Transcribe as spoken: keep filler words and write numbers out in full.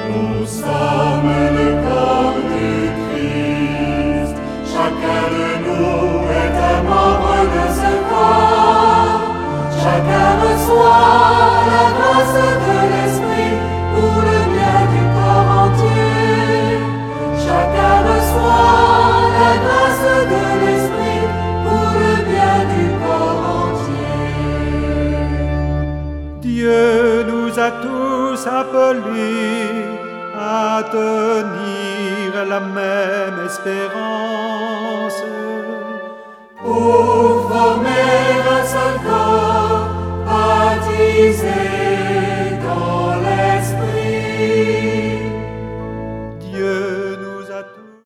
Nous sommes le corps du Christ, chacun de nous est un membre de ce corps. Chacun reçoit la grâce de l'Esprit pour le bien du corps entier. Chacun reçoit la grâce de l'Esprit pour le bien du corps entier. Dieu nous a tous appelés à tenir la même espérance.